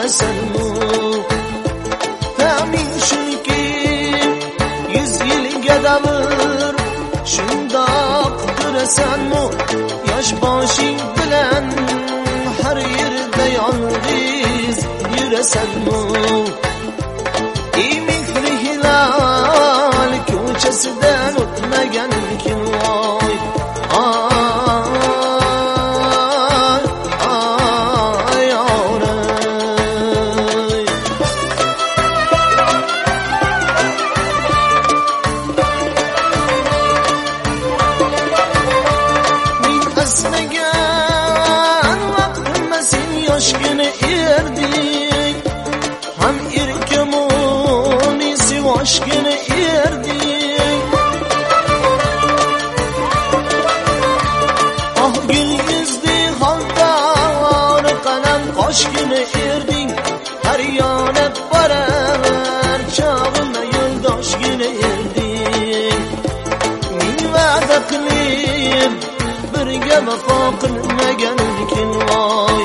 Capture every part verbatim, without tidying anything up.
yurasanmi? Tamin shunki yüz yilga davr shundoq turasanmi? Yosh boshing bilan har yerda yolg'iz yurasanmi? Ey mehri hilol ko'chasidan o'tmagan kim voy? Yoshgina erding, ham erkamoni sevoshgina erding. Oh gul yuzli xaltar qalam qoshgina erding, har yonib borar chog'imda yo'ldoshgina erding. Ming va'da qilib birga vafo qilmagan kim voy?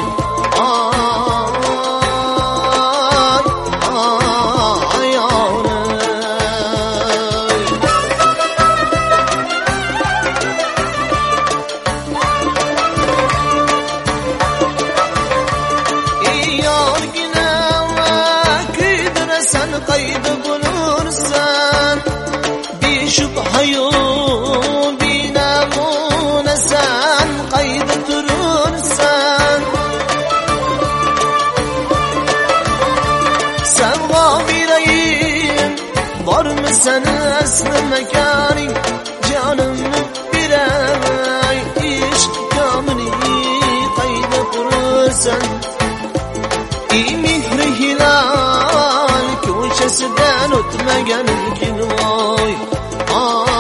Qayda bo'lursan beshubhayu binamunasan, qayda turursan savg'o berayim, bormisan asli makaning? Jonimni beray ishq komini qayda qurursan? Ey mehri hilol ko'chasidan o'tmagan kim voy?